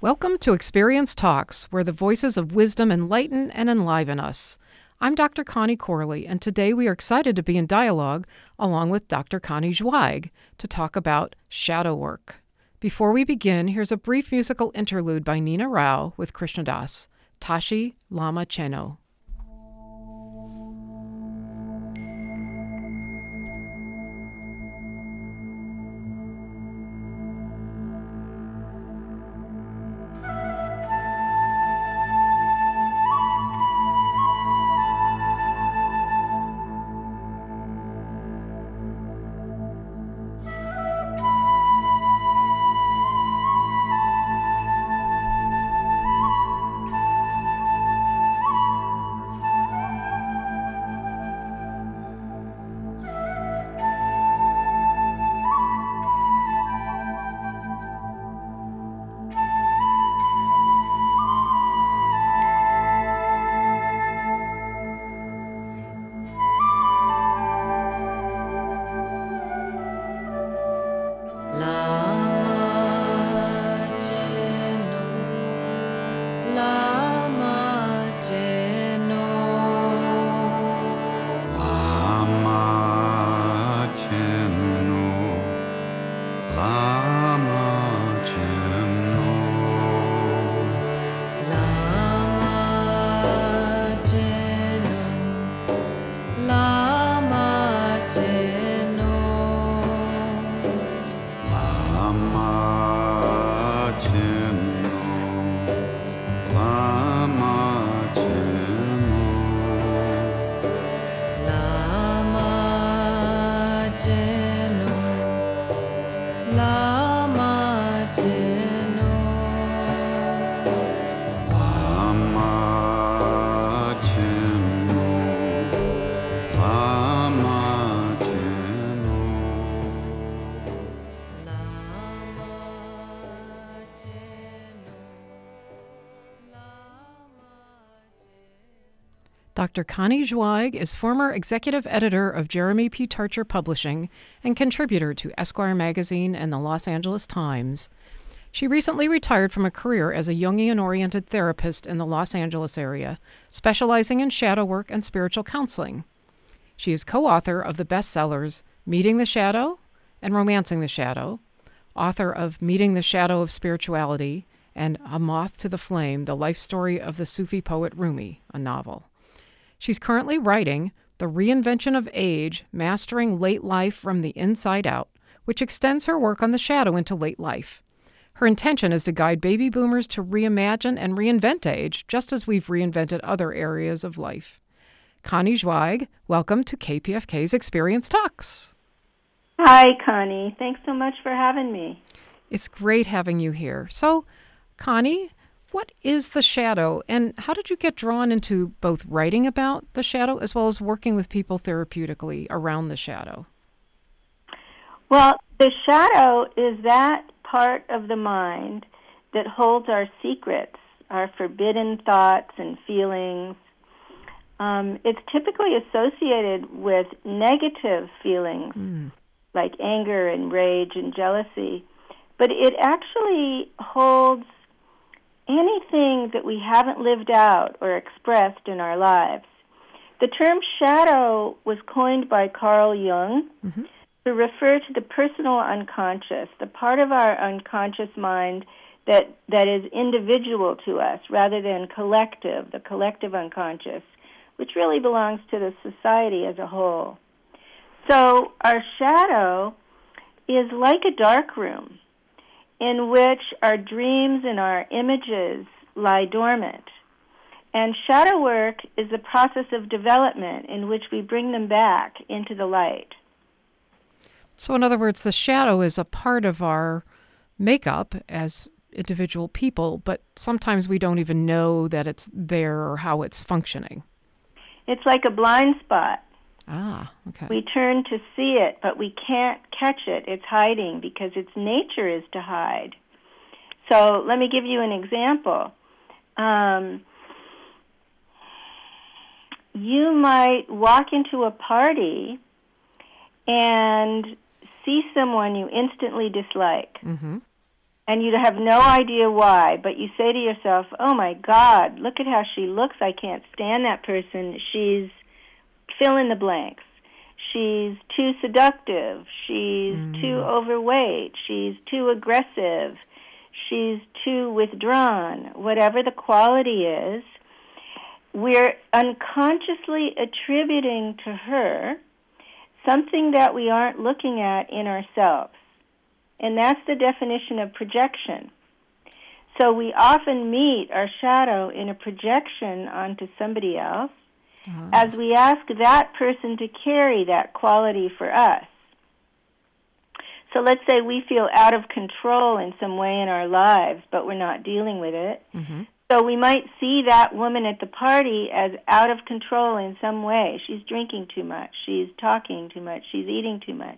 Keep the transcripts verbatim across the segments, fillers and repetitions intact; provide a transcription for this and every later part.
Welcome to Experience Talks, where the voices of wisdom enlighten and enliven us. I'm Doctor Connie Corley, and today we are excited to be in dialogue along with Doctor Connie Zweig to talk about shadow work. Before we begin, here's a brief musical interlude by Nina Rao with Krishna Das, Tashi Lama Cheno. Doctor Connie Zweig is former executive editor of Jeremy P. Tarcher Publishing and contributor to Esquire magazine and the Los Angeles Times. She recently retired from a career as a Jungian-oriented therapist in the Los Angeles area, specializing in shadow work and spiritual counseling. She is co-author of the bestsellers Meeting the Shadow and Romancing the Shadow, author of Meeting the Shadow of Spirituality, and A Moth to the Flame, the life story of the Sufi poet Rumi, a novel. She's currently writing The Reinvention of Age, Mastering Late Life from the Inside Out, which extends her work on the shadow into late life. Her intention is to guide baby boomers to reimagine and reinvent age, just as we've reinvented other areas of life. Connie Zweig, welcome to K P F K's Experience Talks. Hi, Connie. Thanks so much for having me. It's great having you here. So, Connie, what is the shadow, and how did you get drawn into both writing about the shadow as well as working with people therapeutically around the shadow? Well, the shadow is that part of the mind that holds our secrets, our forbidden thoughts and feelings. Um, it's typically associated with negative feelings mm. like anger and rage and jealousy, but it actually holds anything that we haven't lived out or expressed in our lives. The term shadow was coined by Carl Jung mm-hmm. to refer to the personal unconscious, the part of our unconscious mind that, that is individual to us rather than collective, the collective unconscious, which really belongs to the society as a whole. So our shadow is like a dark room in which our dreams and our images lie dormant. And shadow work is a process of development in which we bring them back into the light. So in other words, the shadow is a part of our makeup as individual people, but sometimes we don't even know that it's there or how it's functioning. It's like a blind spot. Ah, okay. We turn to see it, but we can't catch it. It's hiding because its nature is to hide. So let me give you an example. Um, you might walk into a party and see someone you instantly dislike. Mm-hmm. and you have no idea why, but you say to yourself, oh my God, look at how she looks. I can't stand that person. She's fill in the blanks. She's too seductive. She's mm. too overweight. She's too aggressive. She's too withdrawn. Whatever the quality is, we're unconsciously attributing to her something that we aren't looking at in ourselves. And that's the definition of projection. So we often meet our shadow in a projection onto somebody else, uh-huh. as we ask that person to carry that quality for us. So let's say we feel out of control in some way in our lives, but we're not dealing with it. Mm-hmm. So we might see that woman at the party as out of control in some way. She's drinking too much. She's talking too much. She's eating too much.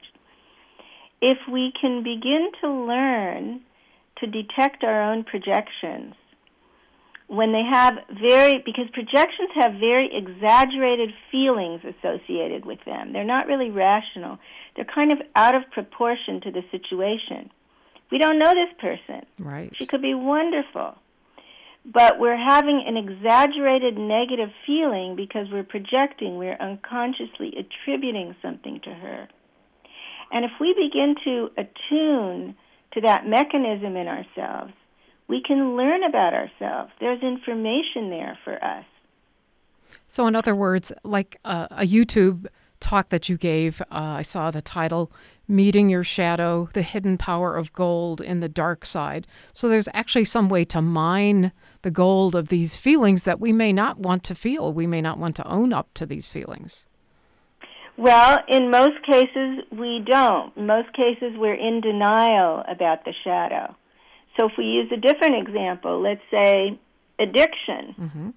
If we can begin to learn to detect our own projections, when they have very, because projections have very exaggerated feelings associated with them. They're not really rational. They're kind of out of proportion to the situation. We don't know this person. Right. She could be wonderful. But we're having an exaggerated negative feeling because we're projecting, we're unconsciously attributing something to her. And if we begin to attune to that mechanism in ourselves, we can learn about ourselves. There's information there for us. So in other words, like uh, a YouTube talk that you gave, uh, I saw the title, Meeting Your Shadow, The Hidden Power of Gold in the Dark Side. So there's actually some way to mine the gold of these feelings that we may not want to feel. We may not want to own up to these feelings. Well, in most cases, we don't. In most cases, we're in denial about the shadow. So if we use a different example, let's say addiction, mm-hmm.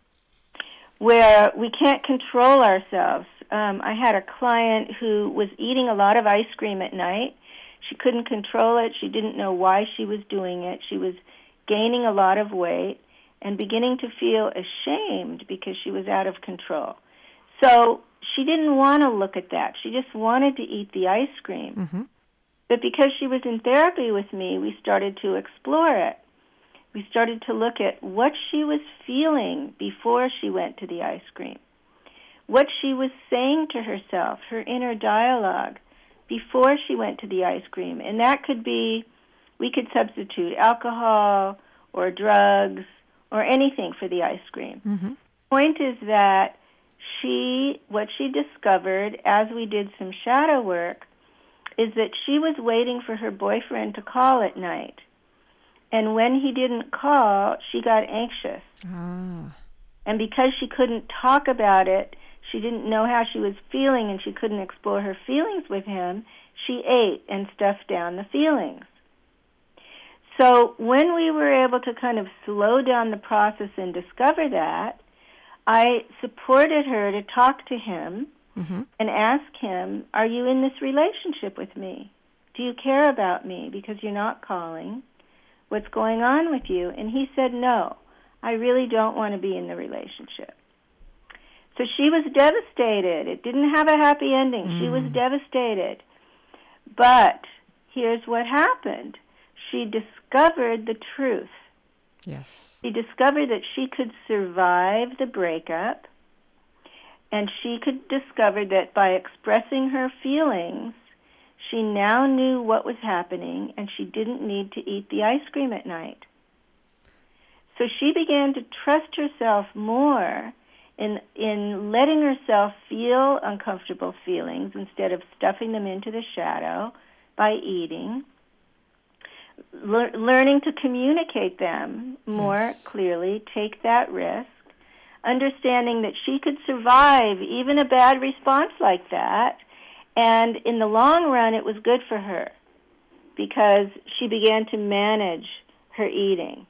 where we can't control ourselves. Um, I had a client who was eating a lot of ice cream at night. She couldn't control it. She didn't know why she was doing it. She was gaining a lot of weight and beginning to feel ashamed because she was out of control. So she didn't want to look at that. She just wanted to eat the ice cream. Mm-hmm. But because she was in therapy with me, we started to explore it. We started to look at what she was feeling before she went to the ice cream, what she was saying to herself, her inner dialogue, before she went to the ice cream. And that could be, we could substitute alcohol or drugs or anything for the ice cream. Mm-hmm. The point is that she, what she discovered as we did some shadow work, is that she was waiting for her boyfriend to call at night. And when he didn't call, she got anxious. Ah. And because she couldn't talk about it, she didn't know how she was feeling and she couldn't explore her feelings with him, she ate and stuffed down the feelings. So when we were able to kind of slow down the process and discover that, I supported her to talk to him mm-hmm. and ask him, are you in this relationship with me? Do you care about me because you're not calling? What's going on with you? And he said, no, I really don't want to be in the relationship. So she was devastated. It didn't have a happy ending. Mm. She was devastated. But here's what happened. She discovered the truth. Yes. She discovered that she could survive the breakup, and she could discover that by expressing her feelings, she now knew what was happening, and she didn't need to eat the ice cream at night. So she began to trust herself more in in letting herself feel uncomfortable feelings instead of stuffing them into the shadow by eating, Le- learning to communicate them more yes. clearly, take that risk, understanding that she could survive even a bad response like that, and in the long run it was good for her because she began to manage her eating.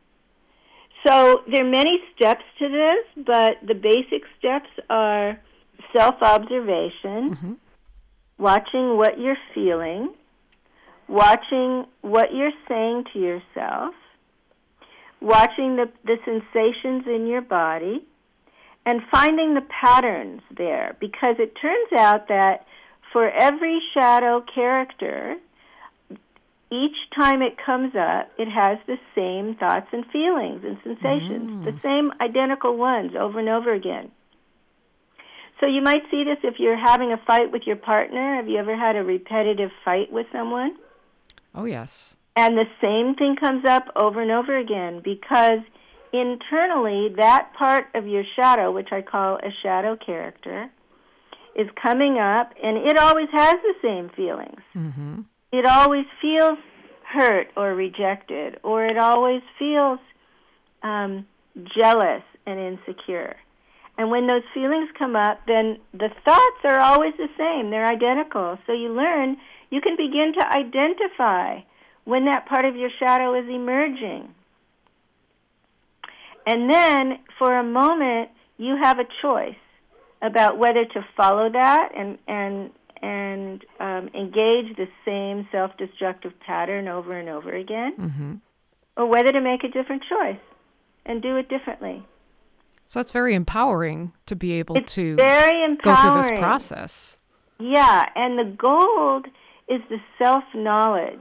So there are many steps to this, but the basic steps are self-observation, mm-hmm. watching what you're feeling, watching what you're saying to yourself, watching the, the sensations in your body, and finding the patterns there. Because it turns out that for every shadow character, each time it comes up, it has the same thoughts and feelings and sensations, Mm. the same identical ones over and over again. So you might see this if you're having a fight with your partner. Have you ever had a repetitive fight with someone? Oh, yes. And the same thing comes up over and over again because internally that part of your shadow, which I call a shadow character, is coming up, and it always has the same feelings. Mm-hmm. It always feels hurt or rejected, or it always feels um, jealous and insecure. And when those feelings come up, then the thoughts are always the same. They're identical. So you learn, you can begin to identify when that part of your shadow is emerging. And then, for a moment, you have a choice about whether to follow that and and and um, engage the same self-destructive pattern over and over again, Mm-hmm. or whether to make a different choice and do it differently. So it's very empowering to be able It's to very go through this empowering. process. Yeah, and the gold is the self-knowledge.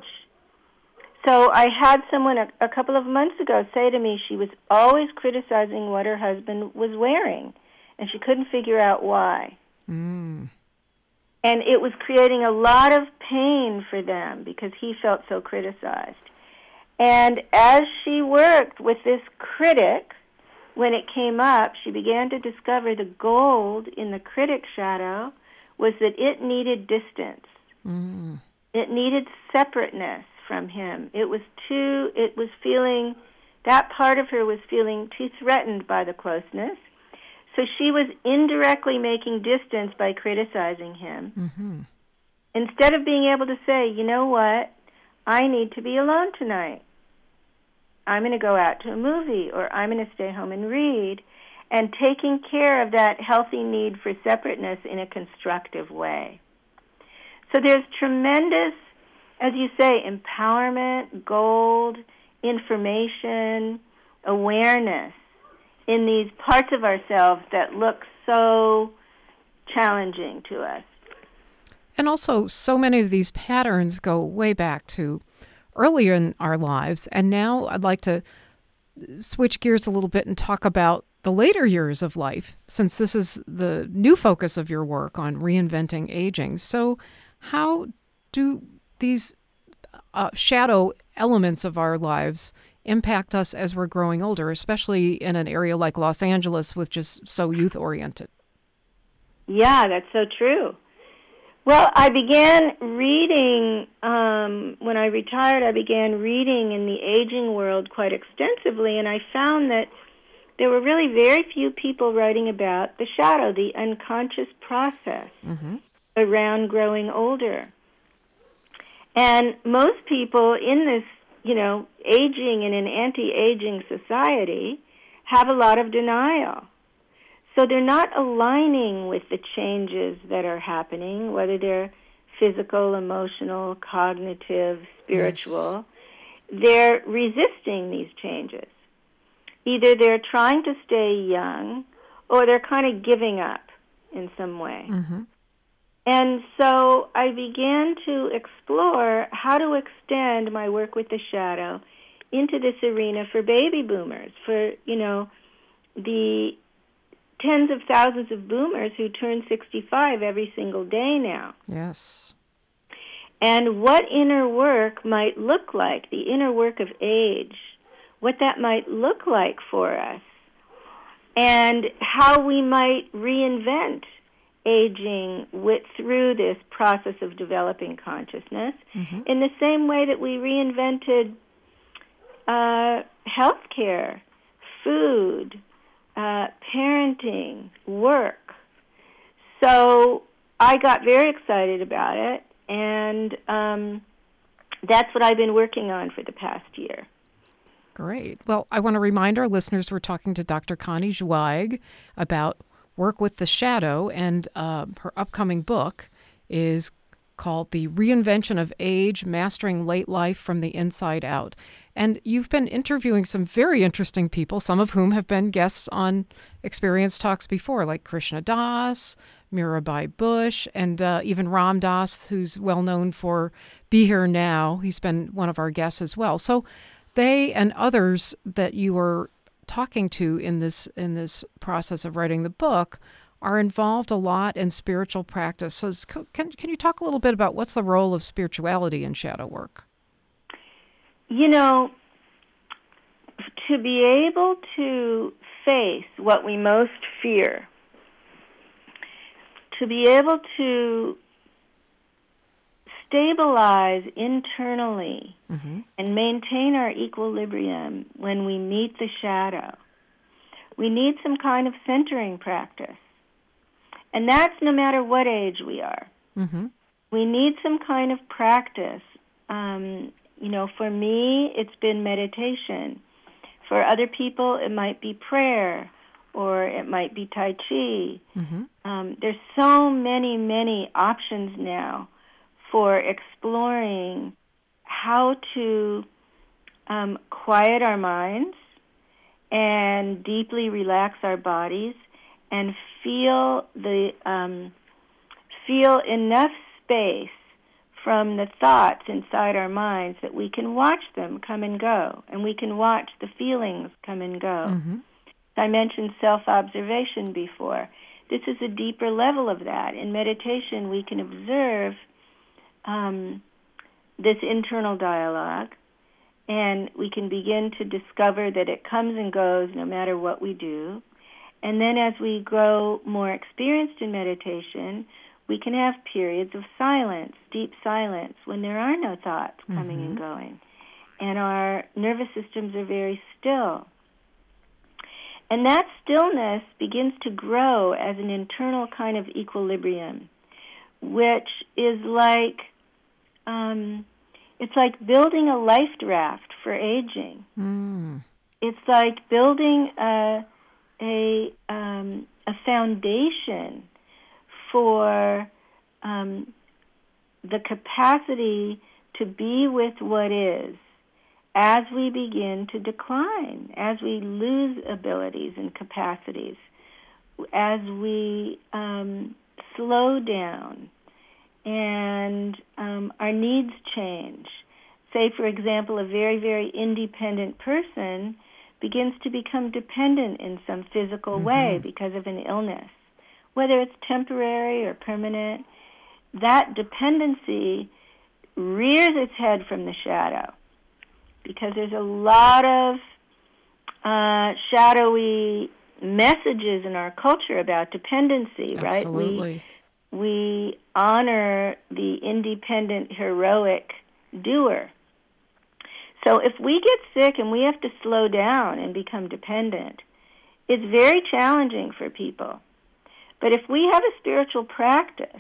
So I had someone a, a couple of months ago say to me she was always criticizing what her husband was wearing, and she couldn't figure out why. Mm. And it was creating a lot of pain for them because he felt so criticized. And as she worked with this critic, when it came up, she began to discover the gold in the critic shadow was that it needed distance. Mm. It needed separateness from him. It was too, it was feeling, that part of her was feeling too threatened by the closeness. So she was indirectly making distance by criticizing him. Mm-hmm. Instead of being able to say, you know what, I need to be alone tonight. I'm going to go out to a movie, or I'm going to stay home and read, and taking care of that healthy need for separateness in a constructive way. So there's tremendous, as you say, empowerment, gold, information, awareness in these parts of ourselves that look so challenging to us. And also, so many of these patterns go way back to earlier in our lives. And now I'd like to switch gears a little bit and talk about the later years of life, since this is the new focus of your work on reinventing aging. So how do these uh, shadow elements of our lives impact us as we're growing older, especially in an area like Los Angeles, which is so youth-oriented? Yeah, that's so true. Well, I began reading, um, when I retired, I began reading in the aging world quite extensively, and I found that there were really very few people writing about the shadow, the unconscious process Mm-hmm. around growing older. And most people in this, you know, aging in an anti-aging society have a lot of denial. So they're not aligning with the changes that are happening, whether they're physical, emotional, cognitive, spiritual. Yes. They're resisting these changes. Either they're trying to stay young or they're kind of giving up in some way. Mm-hmm. And so I began to explore how to extend my work with the shadow into this arena for baby boomers, for, you know, the tens of thousands of boomers who turn sixty-five every single day now. Yes. And what inner work might look like, the inner work of age, what that might look like for us, and how we might reinvent aging with, through this process of developing consciousness, mm-hmm. in the same way that we reinvented uh, healthcare, food, uh, parenting, work. So I got very excited about it, and um, that's what I've been working on for the past year. Great. Well, I want to remind our listeners we're talking to Doctor Connie Zweig about work with the shadow, and uh, her upcoming book is called The Reinvention of Age, Mastering Late Life from the Inside Out. And you've been interviewing some very interesting people, some of whom have been guests on Experience Talks before, like Krishna Das, Mirabai Bush, and uh, even Ram Dass, who's well known for Be Here Now. He's been one of our guests as well. So they and others that you were talking to in this in this process of writing the book are involved a lot in spiritual practice. So can can you talk a little bit about what's the role of spirituality in shadow work? You know, to be able to face what we most fear, to be able to stabilize internally mm-hmm. and maintain our equilibrium when we meet the shadow, we need some kind of centering practice. And that's no matter what age we are. Mm-hmm. We need some kind of practice. Um, you know, for me, it's been meditation. For other people, it might be prayer, or it might be Tai Chi. Mm-hmm. Um, there's so many, many options now for exploring how to um, quiet our minds and deeply relax our bodies and feel the um, feel enough space from the thoughts inside our minds that we can watch them come and go, and we can watch the feelings come and go. Mm-hmm. I mentioned self-observation before. This is a deeper level of that. In meditation, we can observe um, this internal dialogue, and we can begin to discover that it comes and goes no matter what we do. And then as we grow more experienced in meditation, we can have periods of silence, deep silence, when there are no thoughts coming mm-hmm. and going. And our nervous systems are very still. And that stillness begins to grow as an internal kind of equilibrium, which is like, um, it's like building a life raft for aging. Mm. It's like building a, a, um, a foundation for um, the capacity to be with what is as we begin to decline, as we lose abilities and capacities, as we um, slow down and um, our needs change. Say, for example, a very, very independent person begins to become dependent in some physical mm-hmm. way because of an illness. Whether it's temporary or permanent, that dependency rears its head from the shadow because there's a lot of uh, shadowy messages in our culture about dependency, right? Absolutely. We, we honor the independent, heroic doer. So if we get sick and we have to slow down and become dependent, it's very challenging for people. But if we have a spiritual practice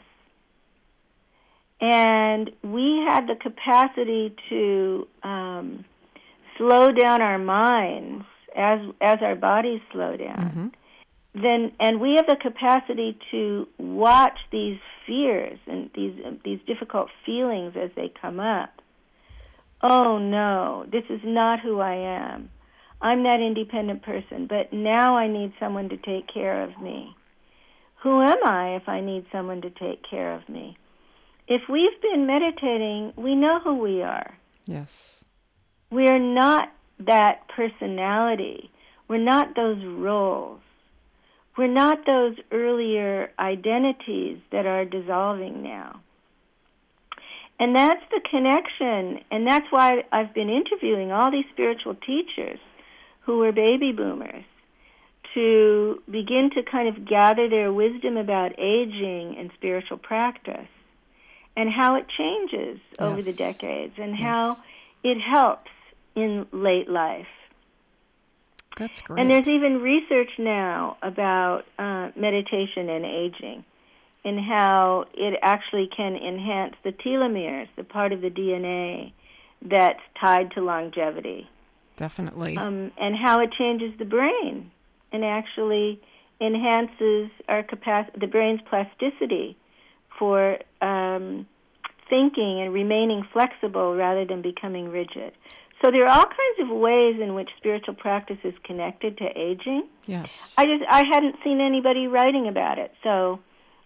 and we have the capacity to um, slow down our minds as as our bodies slow down, mm-hmm. then and we have the capacity to watch these fears and these these difficult feelings as they come up. Oh no, this is not who I am. I'm that independent person, but now I need someone to take care of me. Who am I if I need someone to take care of me? If we've been meditating, we know who we are. Yes. We're not that personality. We're not those roles. We're not those earlier identities that are dissolving now. And that's the connection, and that's why I've been interviewing all these spiritual teachers who were baby boomers, to begin to kind of gather their wisdom about aging and spiritual practice and how it changes yes. over the decades and yes. how it helps in late life. That's great. And there's even research now about uh, meditation and aging and how it actually can enhance the telomeres, the part of the D N A that's tied to longevity. Definitely. Um, and how it changes the brain and actually enhances our capacity, the brain's plasticity for um, thinking and remaining flexible rather than becoming rigid. So there are all kinds of ways in which spiritual practice is connected to aging. Yes. I just I hadn't seen anybody writing about it, so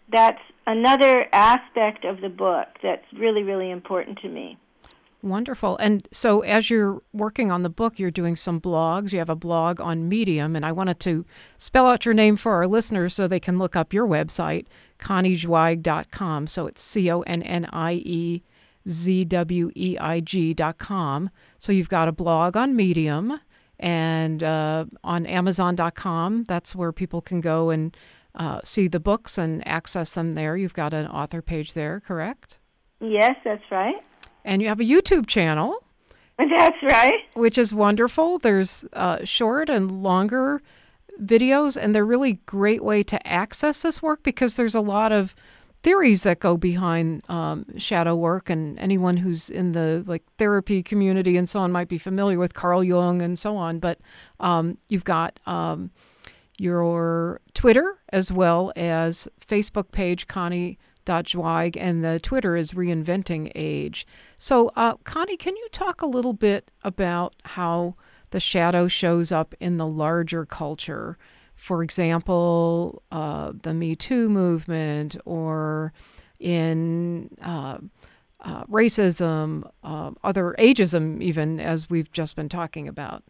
that's another aspect of the book that's really, really important to me. Wonderful. And so as you're working on the book, you're doing some blogs. You have a blog on Medium, and I wanted to spell out your name for our listeners so they can look up your website, connie zweig dot com. So it's C O N N I E Z W E I G dot com. So you've got a blog on Medium and uh, on Amazon dot com. That's where people can go and uh, see the books and access them there. You've got an author page there, correct? Yes, that's right. And you have a YouTube channel. That's right. Which is wonderful. There's uh, short and longer videos, and they're really great way to access this work because there's a lot of theories that go behind um, shadow work, and anyone who's in the like therapy community and so on might be familiar with Carl Jung and so on. But um, you've got um, your Twitter as well as Facebook page, Connie dot Zweig, and the Twitter is Reinventing Age. So, uh, Connie, can you talk a little bit about how the shadow shows up in the larger culture? For example, uh, the Me Too movement, or in uh, uh, racism, uh, other ageism, even, as we've just been talking about.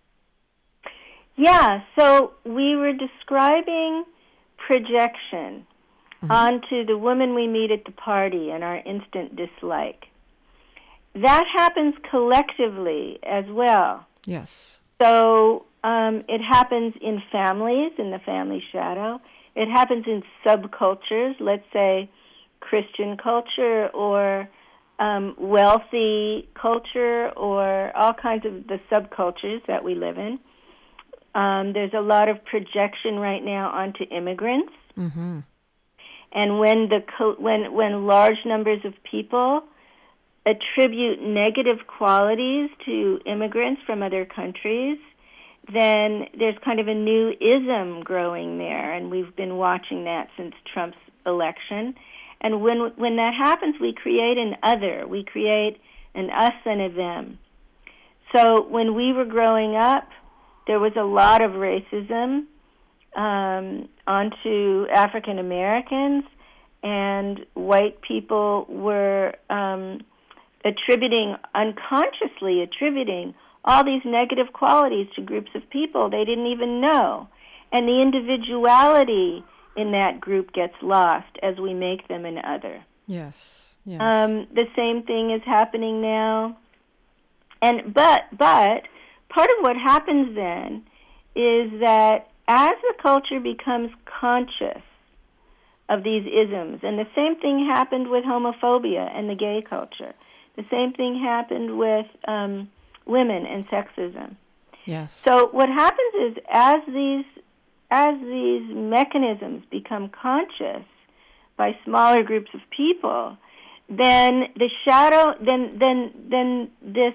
Yeah, so we were describing projection mm-hmm. onto the woman we meet at the party and our instant dislike. That happens collectively as well. Yes. So um, it happens in families, in the family shadow. It happens in subcultures, let's say Christian culture or um, wealthy culture or all kinds of the subcultures that we live in. Um, there's a lot of projection right now onto immigrants. Mm-hmm. And when the co- when when large numbers of people attribute negative qualities to immigrants from other countries, then there's kind of a new ism growing there, and we've been watching that since Trump's election. And when when that happens, we create an other. We create an us and a them. So when we were growing up, there was a lot of racism um, onto African Americans, and white people were um, attributing, unconsciously attributing, all these negative qualities to groups of people they didn't even know. And the individuality in that group gets lost as we make them an other. Yes, yes. Um, the same thing is happening now. And but but part of what happens then is that as the culture becomes conscious of these isms, and the same thing happened with homophobia and the gay culture. The same thing happened with um, women and sexism. Yes. So what happens is as these as these mechanisms become conscious by smaller groups of people, then the shadow, then then then this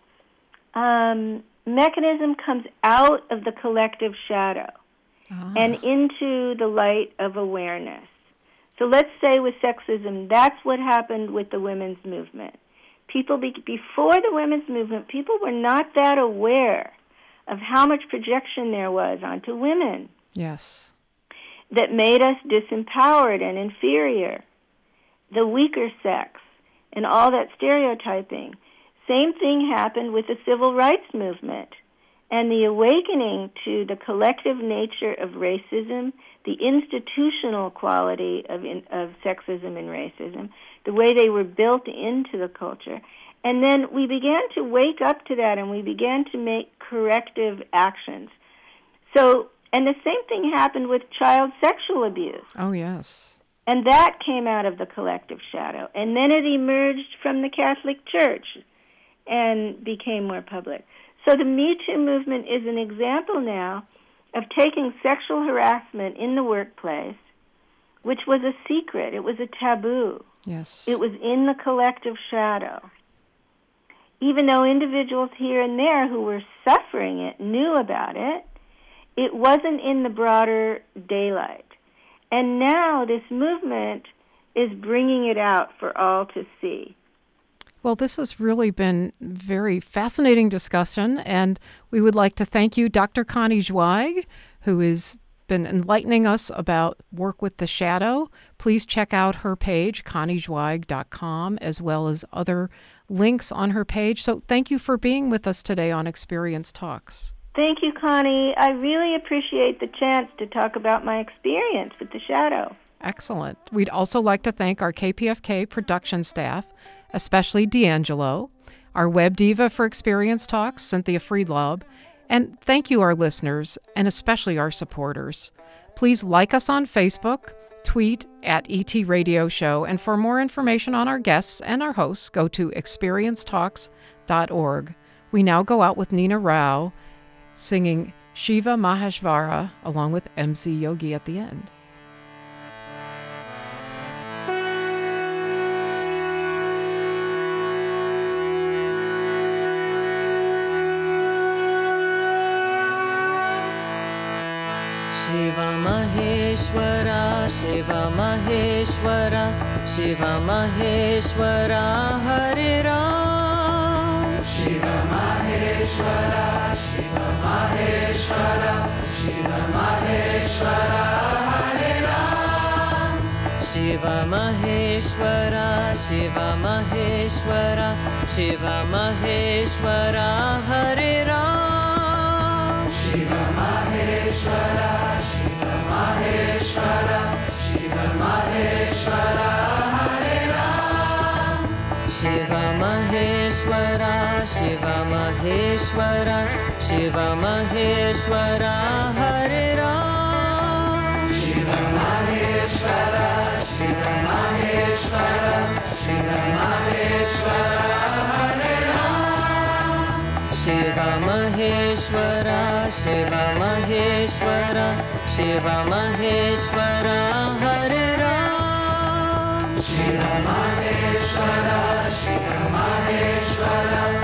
um, mechanism comes out of the collective shadow ah. and into the light of awareness. So let's say with sexism, that's what happened with the women's movement. People, be, before the women's movement, people were not that aware of how much projection there was onto women. Yes. That made us disempowered and inferior, the weaker sex, and all that stereotyping. Same thing happened with the civil rights movement and the awakening to the collective nature of racism, the institutional quality of, in, of sexism and racism, the way they were built into the culture. And then we began to wake up to that, and we began to make corrective actions. So, and the same thing happened with child sexual abuse. Oh, yes. And that came out of the collective shadow. And then it emerged from the Catholic Church and became more public. So the Me Too movement is an example now of taking sexual harassment in the workplace, which was a secret. It was a taboo. Yes. It was in the collective shadow. Even though individuals here and there who were suffering it knew about it, it wasn't in the broader daylight. And now this movement is bringing it out for all to see. Well, this has really been very fascinating discussion, and we would like to thank you, Doctor Connie Zweig, who is been enlightening us about work with the shadow. Please check out her page, connie zweig dot com, as well as other links on her page. So thank you for being with us today on Experience Talks. Thank you, Connie. I really appreciate the chance to talk about my experience with the shadow. Excellent. We'd also like to thank our K P F K production staff, especially D'Angelo, our web diva for Experience Talks, Cynthia Friedlaub, and thank you, our listeners, and especially our supporters. Please like us on Facebook, tweet at E T Radio Show, and for more information on our guests and our hosts, go to experience talks dot org. We now go out with Nina Rao singing Shiva Maheshwara along with M C Yogi at the end. Shiva Maheshwara, Shiva Maheshwara, Shiva Maheshwara, Hare Ram. Shiva Maheshwara, Shiva Maheshwara, Shiva Maheshwara, Hare Ram. Shiva Maheshwara, Shiva Maheshwara, Shiva Maheshwara, Hare Ram. Shiva Maheshwara, Shiva Maheshwara, Shiva Maheshwara, Hare Ram. Shiva Maheshwara, Shiva Maheshwara, Shiva Maheshwara, Hare Ram. Shiva Maheshwara, Shiva Maheshwara, Shiva Maheshwara, Hare Ram. Shiva Maheshwara, Shiva Maheshwara, Shiva Maheshwara, Hare Ram. Shiva Maheshwara, Shiva Maheshwara,